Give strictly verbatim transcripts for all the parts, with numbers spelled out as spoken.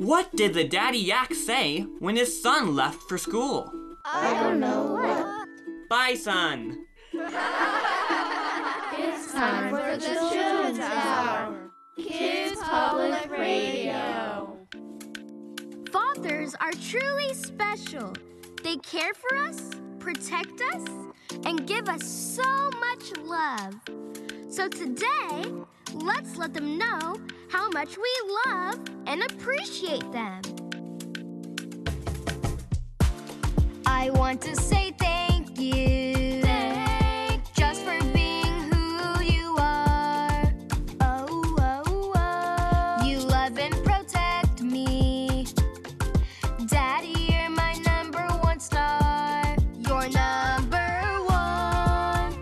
What did the daddy yak say when his son left for school? I don't know what. Bye, son. It's time for the Children's Hour. Kids Public Radio. Fathers are truly special. They care for us, protect us, and give us so much love. So today, let's let them know how much we love and appreciate them. I want to say thank you. Thank just for being who you are. Oh, oh, oh. You love and protect me. Daddy, you're my number one star. You're number one.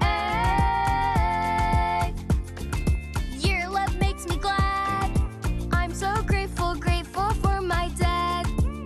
Hey. Your love makes me glad. I'm so grateful, grateful for my dad.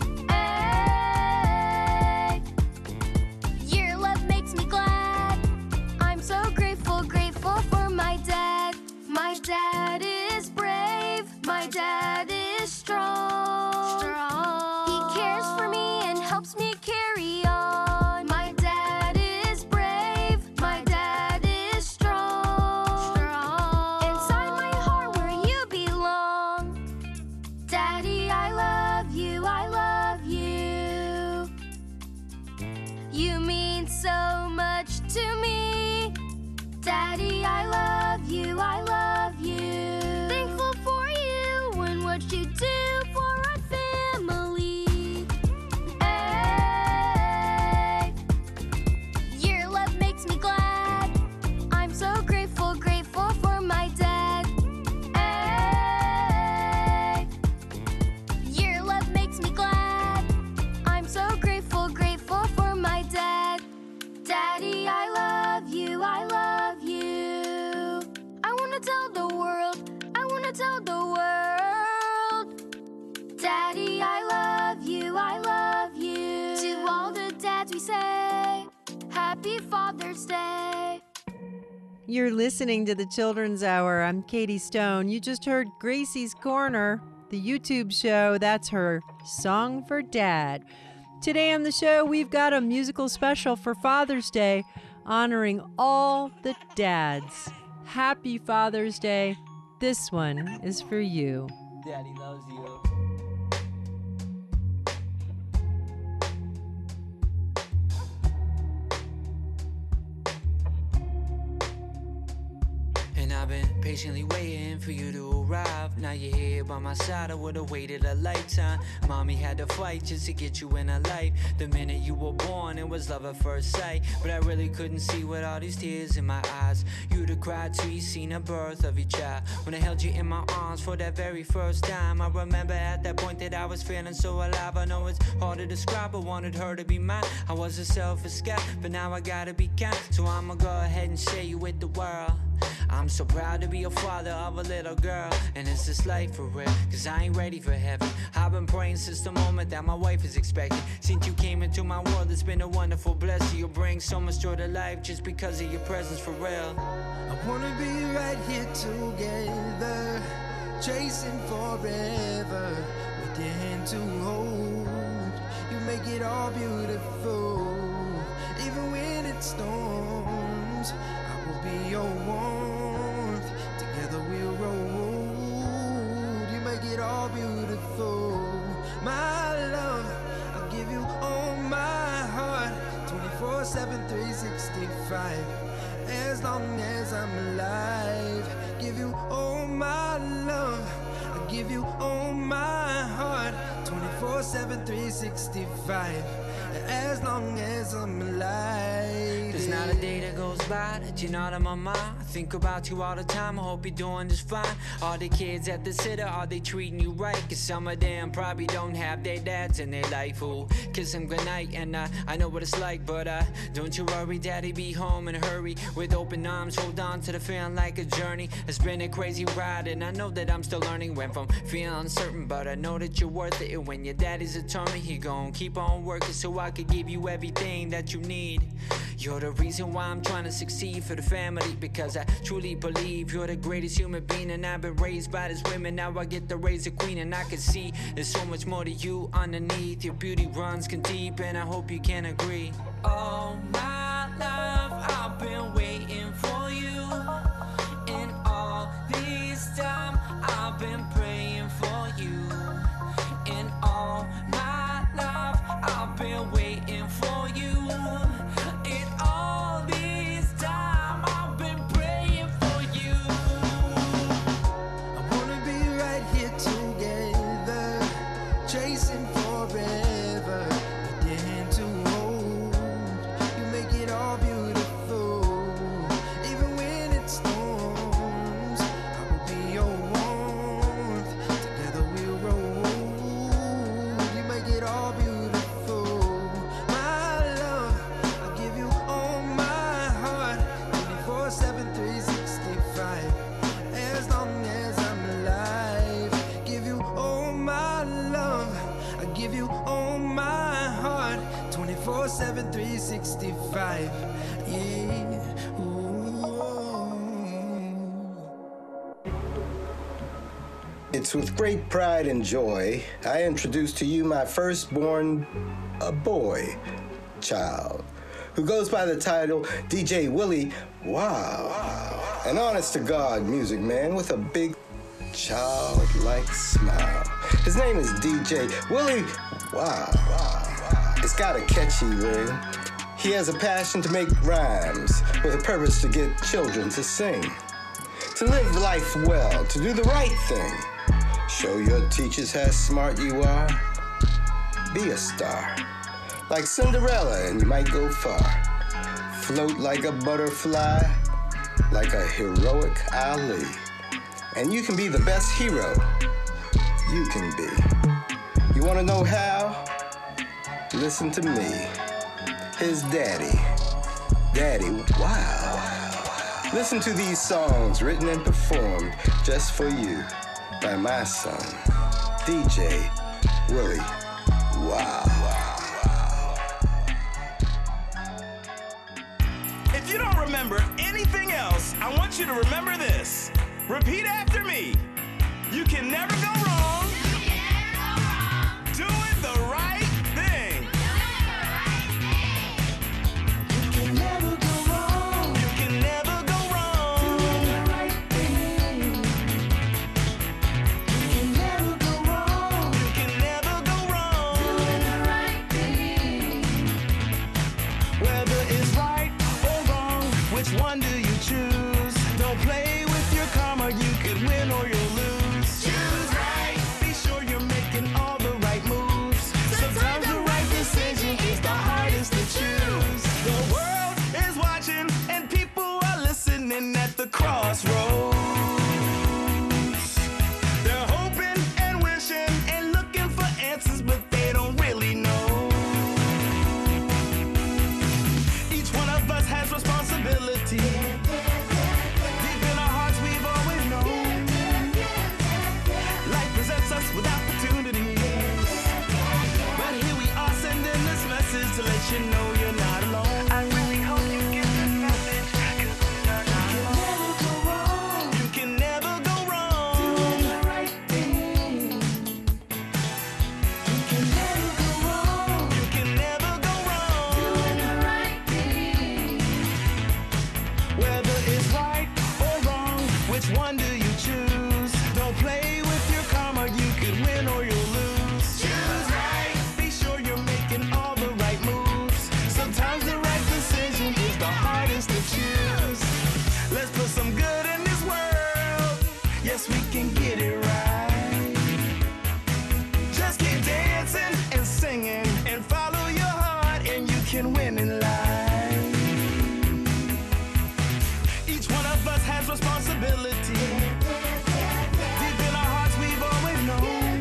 Hey. Your love makes me glad. I'm so grateful, grateful for my dad. My dad is brave. My dad is strong. Strong. He cares for me and helps me carry on. My dad is brave. My dad is strong. Strong. Inside my heart where you belong. Daddy, I love you. I love you. You mean so much to me. Daddy, I love you. I love you. Thankful for you and what you do for our family. Hey. Your love makes me glad. I'm so grateful, grateful for my dad. Hey. Your love makes me glad. I'm so grateful, grateful for my dad. Daddy, I love you, I love you. I wanna tell the world, I wanna tell the world. Daddy, I love you, I love you. To all the dads we say, Happy Father's Day. You're listening to the Children's Hour. I'm Katie Stone. You just heard Gracie's Corner, the YouTube show. That's her Song for Dad. Today on the show, we've got a musical special for Father's Day, honoring all the dads. Happy Father's Day. This one is for you. Daddy loves you. And I've been patiently waiting for you to arrive. Now you're here by my side, I would've waited a lifetime. Mommy had to fight just to get you in her life. The minute you were born, it was love at first sight. But I really couldn't see with all these tears in my eyes. You'd have cried till you seen the birth of your child. When I held you in my arms for that very first time, I remember at that point that I was feeling so alive. I know it's hard to describe, I wanted her to be mine. I was a selfish guy, but now I gotta be kind. So I'ma go ahead and share you with the world. I'm so proud to be a father of a little girl. And it's this life for real, cause I ain't ready for heaven. I've been praying since the moment that my wife is expecting. Since you came into my world, it's been a wonderful blessing. You bring so much joy to life just because of your presence for real. I wanna be right here together, chasing forever, with your hand to hold. You make it all beautiful, even when it storms. I will be your warmth, together we'll roll. You make it all beautiful, my love. I'll give you all my heart, twenty-four seven, three sixty-five. As long as I'm alive, give you all my love. I give you all my heart, twenty-four seven, three sixty-five. As long as I'm alive. There's not a day that goes by that you're not on my mind. I think about you all the time, I hope you're doing just fine. All the kids at the city, are they treating you right? Cause some of them probably don't have their dads in their life who kiss them goodnight. And uh, I know what it's like, but uh, don't you worry, daddy, be home in a hurry. With open arms, hold on to the feeling like a journey. It's been a crazy ride and I know that I'm still learning. Went from feeling uncertain, but I know that you're worth it. And when your daddy's determined, he gon' keep on working so I could give you everything that you need. You're the reason why I'm trying to succeed for the family, because I I truly believe you're the greatest human being, and I've been raised by these women. Now I get to raise a queen, and I can see there's so much more to you underneath. Your beauty runs can deep, and I hope you can agree. All my love, I've been waiting for you, and all this time I've been praying for you, and all my love, I've been waiting for you, and all this time I've been praying for you. I wanna be right here together, chasing forever, with your hand to hold. You make it all beautiful, even when it storms. I will be your warmth, together we'll roll. You make it all beautiful. My love, I give you all my heart, twenty-four seven, three sixty-five. As long as I'm alive, give you all my love. I give you all my heart, twenty-four seven, three sixty-five. Yeah. Ooh. It's with great pride and joy I introduce to you my firstborn, a boy child, who goes by the title D J Willie Wow. An honest-to-God music man with a big childlike smile. His name is D J Willie Wow. It's got a catchy ring. He has a passion to make rhymes with a purpose to get children to sing, to live life well, to do the right thing. Show your teachers how smart you are. Be a star, like Cinderella, and you might go far. Float like a butterfly, like a heroic Ali. And you can be the best hero you can be. You want to know how? Listen to me, his daddy, Daddy Wow. Listen to these songs written and performed just for you by my son, D J Willie Wow. If you don't remember anything else, I want you to remember this. Repeat after me. You can never go wrong. Doing the right thing. You can never go wrong. You can never go wrong. Doing the right thing. You can never go wrong. You can never go wrong. Doing the right thing. Whether it's right or wrong, which one do you choose? Don't play with your karma, you could win or you'll lose. Choose right. Be sure you're making all the right moves. Sometimes the right decision is the hardest to choose. The world is watching and people are listening at the crossroads. They're hoping and wishing and looking for answers, but they don't really know. Each one of us has responsibility. Deep in our hearts we've always known. Life presents us with opportunities. But here we are sending this message to let you know you're not alone. I really hope you get this message, 'cause we are not alone. You can never go wrong. Doing the right thing. You can never go wrong. You can never go wrong. Doing the right thing. Whether it's right or wrong, which one do you choose? Don't play with your karma, you could win or you'll lose. Choose right. Be sure you're making all the right moves. Sometimes the right decision is the hardest to choose. Let's put some good in this world. Yes, we can get it right. Just keep dancing and singing and follow your heart, and you can win in life. Each one of us has responsibility. Deep in our hearts we've always known.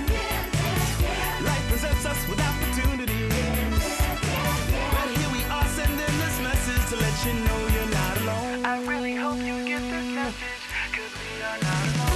Life presents us with opportunities. But here we are sending this message to let you know you're not alone. I really hope you get this message, 'cause we are not alone.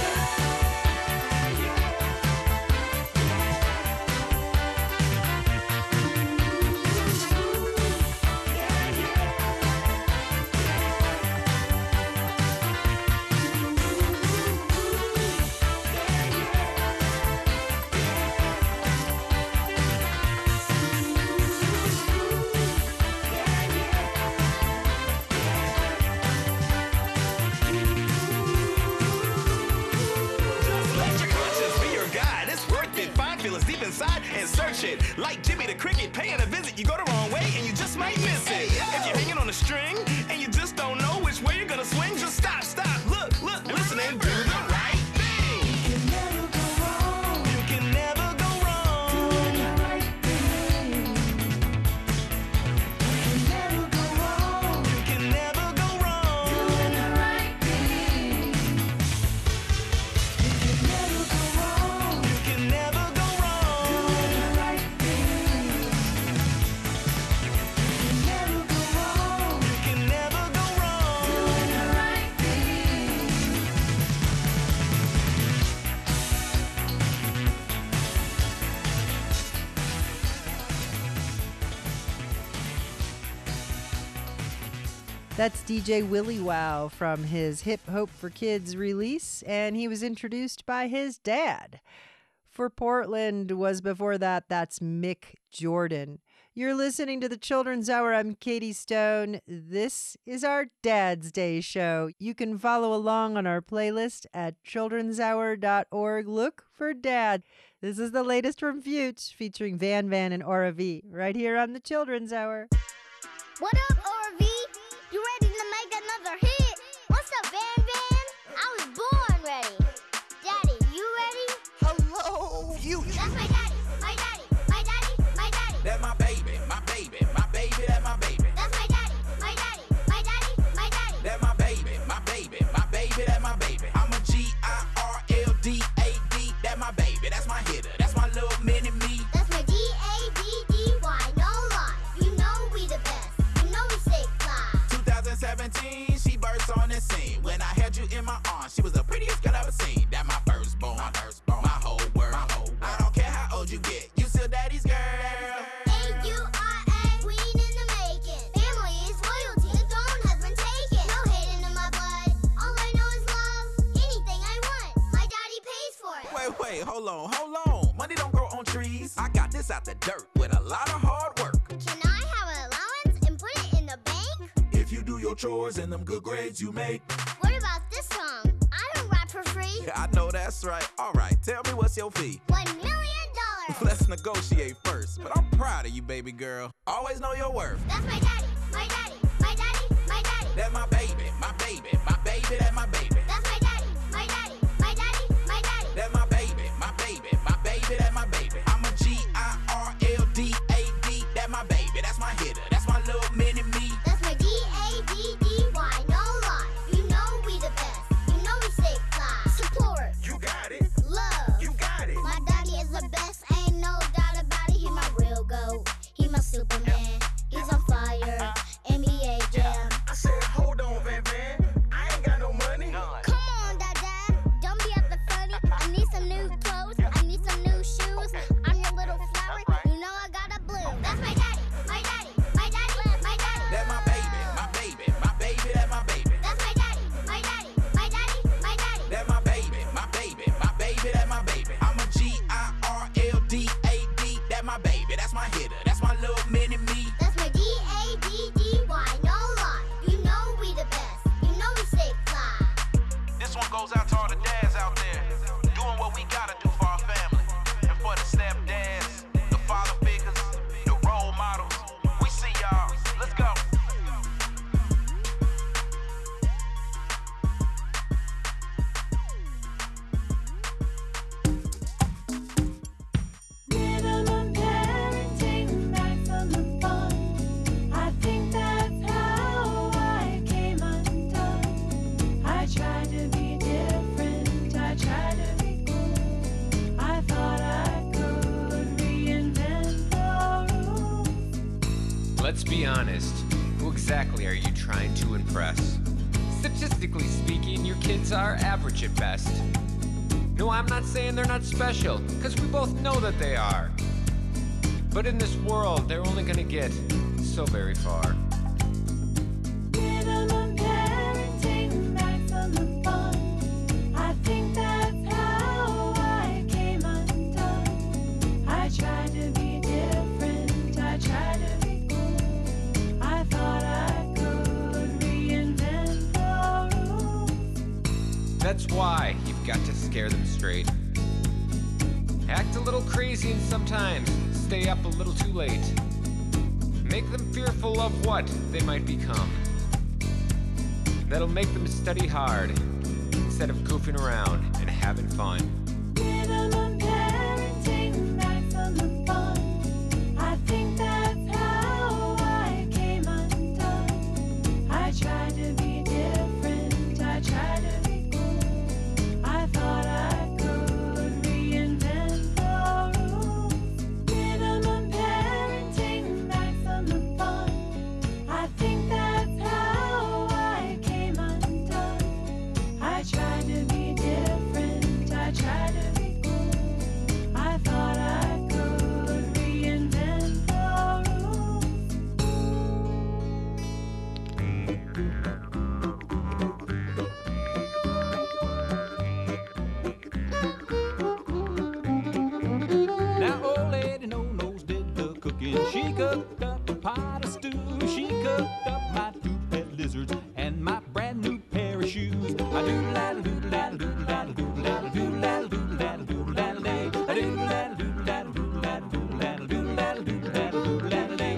inside and search it. Like Jimmy the Cricket paying a visit, you go the wrong way and you just might miss it. If you're hanging on a string and you just don't know which way you're gonna swing, just stop, stop, look, look, listen and do the right thing. You can never go wrong. You can never go wrong. Doing the right thing. You can never go wrong. You can never go wrong. Doing the right thing. You can never go wrong. You can never go wrong. Doing the right thing. You can never go wrong. You can never go wrong. Doing the right thing. That's D J Willie Wow from his Hip Hope for Kids release, and he was introduced by his dad. For Portland was before that, that's Mick Jordan. You're listening to the Children's Hour. I'm Katie Stone. This is our Dad's Day show. You can follow along on our playlist at children's hour dot org. Look for Dad. This is the latest from Fuchs featuring Van Van and Aura V right here on the Children's Hour. What up, R V? You ready to make another hit? What's up, Van Van? I was born ready. Daddy, you ready? Hello, you. That's my daddy, my daddy, my daddy, my daddy. That my baby, my baby, my baby, that my baby. That's my daddy, my daddy, my daddy, my daddy. That my baby, my baby, my baby, that my baby. I'm a G I R L D A D, that my baby, that's my hitter, that's my little mini me. That's my D A D D Y, no lie. You know we the best, you know we stay fly. twenty seventeen, she burst on the scene. When I held you in my arms, she was the prettiest girl I've ever seen. That my firstborn, my firstborn, my whole world. My whole world. I don't care how old you get, you still daddy's girl. A U R A, queen in the making. Family is loyalty, the throne has been taken. No hating in my blood, all I know is love. Anything I want, my daddy pays for it. Wait, wait, hold on, hold on. Money don't grow on trees. I got this out the dirt with a lot of hard work. Can I have an allowance and put it in the bank? If you do your chores and them good grades you make. What about this song? I don't rap for free. Yeah, I know that's right. All right, tell me what's your fee. One million dollars. Let's negotiate first. But I'm proud of you, baby girl. Always know your worth. That's my daddy, my daddy, my daddy, my daddy. That my baby, my baby, my baby, that my baby. That's my daddy, my daddy, my daddy, my daddy. That my baby, my baby, my baby, that my baby. I'm a G I R L D A D, that my baby, that's my hitter, that's my little mini me. That's my D A D D Y, no lie. You know we the best, you know we stay fly. Support, You got it, love, you got it. my daddy is the best, ain't no doubt about it. He my real goat, he my Superman. He's on fire, N B A jam. I said, hold on, Van Van, I ain't got no money. Come on, Dada, don't be acting funny. I need some new clothes, I need some new shoes. I'm your little flower, you know I got a blue. That's my daddy, my daddy, my daddy, my daddy. That my baby, my baby, my baby, that my baby. That's my daddy, my daddy, my daddy, my daddy. That my baby, my baby, my baby, that my baby. I'm a G I R L D A D, that my baby, that's my hitter, that's my little mini me. That's my D A D D Y, no lie. You know we the best, you know we stay fly. This one goes out to all the dads out there, doing what we gotta do for our family. And for the stepdads, the father figures, the role models. We see y'all. Let's go. Minimum parenting, maximum fun. I think that's how I came undone. I tried to be different, I tried to be good. I thought I could reinvent the rules. Let's be honest. Who exactly are you trying to impress? Statistically speaking, your kids are average at best. No, I'm not saying they're not special, because we both know that they are. But in this world, they're only gonna get so very far. Minimum parenting, maximum fun. I think that's how I came undone. I tried to be different, I tried to be good. I thought I could reinvent the rules. That's why you've got to scare them straight. Act a little crazy and sometimes stay up a little too late. Make them fearful of what they might become. That'll make them study hard instead of goofing around and having fun. Minimum parenting, maximum fun. I think that's how I came undone. I tried to be different, I tried to be cool. I thought I could reinvent the rules. Minimum parenting, maximum fun. I think that's how I came undone. I tried to be different, I tried to be cool. I thought I could reinvent the rules. Now old lady no-nose did the cooking. She cooked up a pot of stew. She cooked up my two pet lizards and my brand new pair of shoes. I doodle daddle doodle daddle doodle daddle doodle daddle doodle daddle doodle daddle doodle daddle day. I doodle daddle doodle daddle doodle daddle doodle daddle doodle daddle doodle daddle doodle daddle day.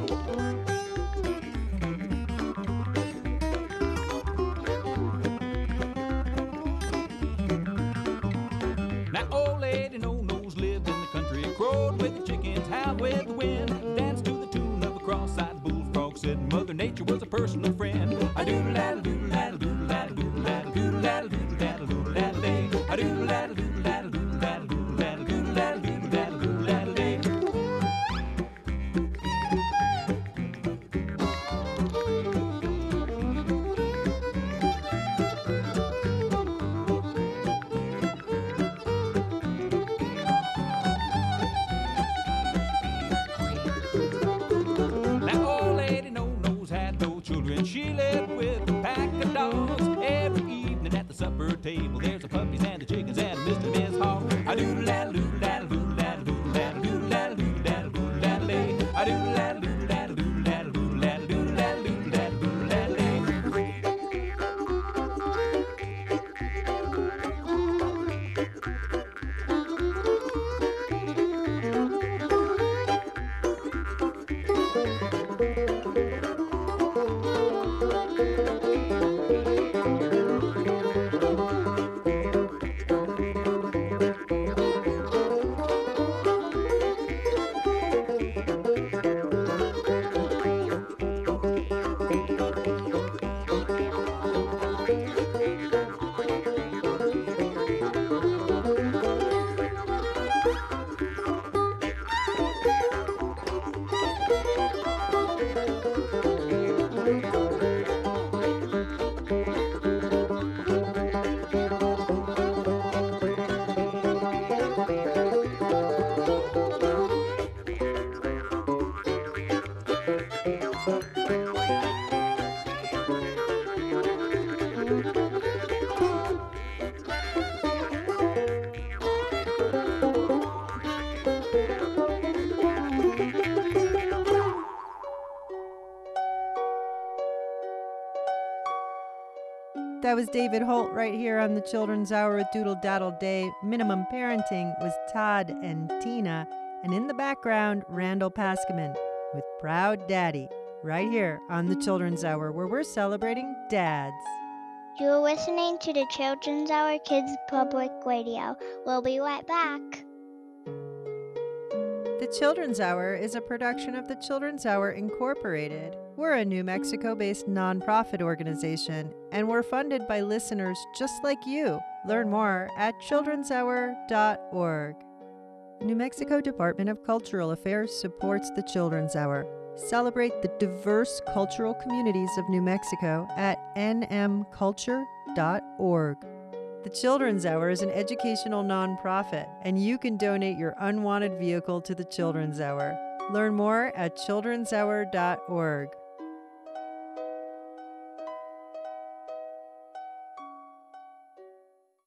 Now old lady no-nose lived in the country, crowed with the chickens, howled with the wind, danced to the tune of a cross-eyed bullfrog, said Mother Nature was a personal friend. I doodle daddle doodle daddle doodle daddle doodle daddle doodle daddle doodle daddle doodle daddle day. I doodle daddle doodle daddle doodle daddle doodle daddle doodle daddle doodle daddle doodle daddle day. Now old lady no-nose had no children. She lived with a pack of dogs. Every evening at the supper table, there's the puppies and the chickens and Mister and Miss Hog. I doodle daddle doodle daddle doodle daddle doodle daddle doodle daddle doodle daddle doodle daddle day. I doodle daddle doodle daddle doodle daddle doodle daddle doodle daddle doodle daddle doodle daddle day. That was David Holt right here on the Children's Hour with Doodle Daddle Day. Minimum Parenting was Todd and Tina. And in the background, Randall Paskaman with Proud Daddy right here on the Children's Hour, where we're celebrating dads. You're listening to the Children's Hour Kids Public Radio. We'll be right back. The Children's Hour is a production of the Children's Hour Incorporated. We're a New Mexico-based nonprofit organization, and we're funded by listeners just like you. Learn more at children's hour dot org. New Mexico Department of Cultural Affairs supports the Children's Hour. Celebrate the diverse cultural communities of New Mexico at n m culture dot org. The Children's Hour is an educational nonprofit, and you can donate your unwanted vehicle to the Children's Hour. Learn more at children's hour dot org.